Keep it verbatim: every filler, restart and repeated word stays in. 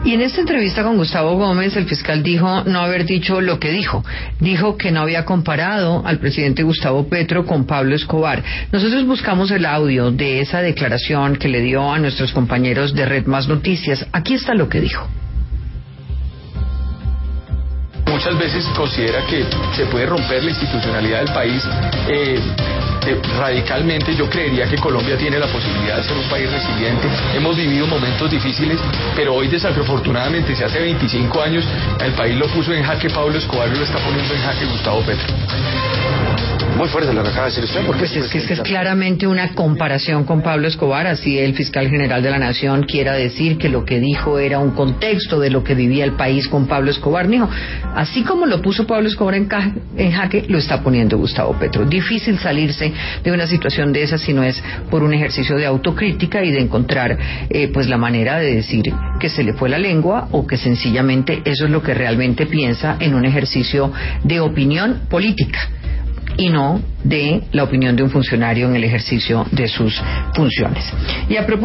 Y en esta entrevista con Gustavo Gómez, el fiscal dijo no haber dicho lo que dijo. Dijo que no había comparado al presidente Gustavo Petro con Pablo Escobar. Nosotros buscamos el audio de esa declaración que le dio a nuestros compañeros de Red Más Noticias. Aquí está lo que dijo. Muchas veces considera que se puede romper la institucionalidad del país eh, eh, radicalmente. Yo creería que Colombia tiene la posibilidad de ser un país resiliente. Hemos vivido momentos difíciles, pero hoy desafortunadamente, si hace veinticinco años el país lo puso en jaque Pablo Escobar, y lo está poniendo en jaque Gustavo Petro. Muy fuerte lo que acaba de decir usted, porque pues es que, es que es claramente una comparación con Pablo Escobar. Así el fiscal general de la Nación quiera decir que lo que dijo era un contexto de lo que vivía el país con Pablo Escobar. Dijo, así como lo puso Pablo Escobar en, ca- en jaque, lo está poniendo Gustavo Petro. Difícil salirse de una situación de esa si no es por un ejercicio de autocrítica y de encontrar eh, pues la manera de decir que se le fue la lengua, o que sencillamente eso es lo que realmente piensa en un ejercicio de opinión política y no de la opinión de un funcionario en el ejercicio de sus funciones. Y a propósito